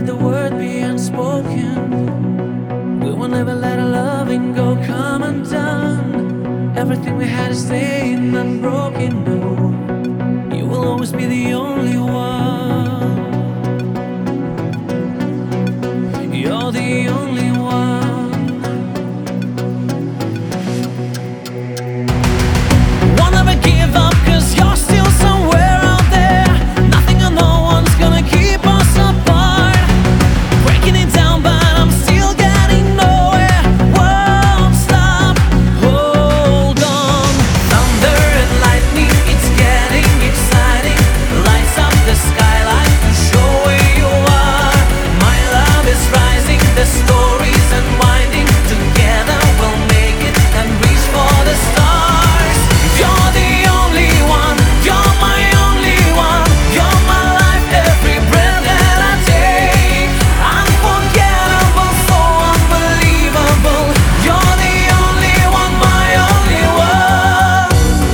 let the word be unspoken. We will never let our loving go come undone. Everything we had is staying unbroken. No, you will always be the only one. You're the only one. Won't ever give up, 'cause you're still somewhere out there. Nothing or no one's gonna keep us apart. Breaking it down, but I'm still getting nowhere. Won't stop, hold on. Thunder and lightning, it's getting exciting. Lights up the skyline to show where you are. My love is rising, the story's unwinding. Together we'll make it and reach for the stars. You're the only one, you're my only one. You're my life, every breath that I take. Unforgettable, so unbelievable. You're the only one, my only one.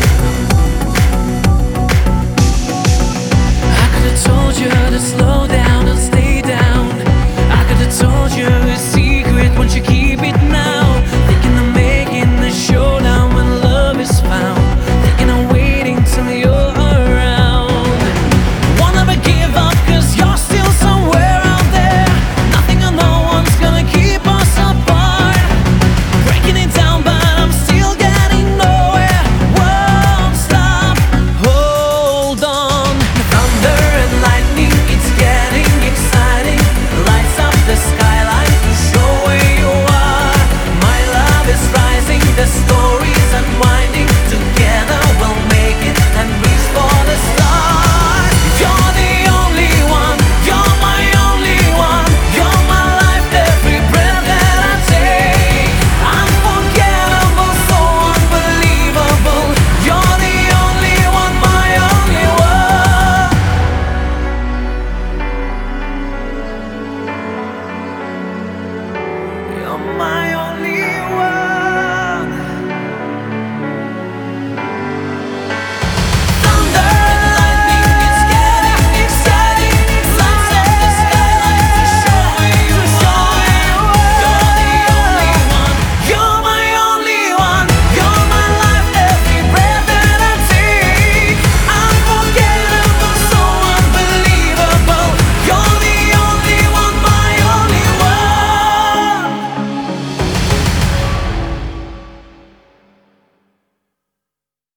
I could have told you to slow down and stay down. I could have told you a secret, won't you keep it now? Thinking of making the showdown when love is found. Thinking of waiting till you're around. Won't ever give up, 'cause you're still somewhere out there. Nothing or no one's gonna keep us apart. Breaking it down, but I'm still getting nowhere. Won't stop, hold on. Thunder and lightning, it's getting exciting. Lights up the skyline to show where you are. My love is rising, the story's unwinding. Together we'll make it and reach for the stars. You're the only one, you're my only one. You're my life, every breath that I take. Unforgettable, so unbelievable. You're the only one, my only one. You're my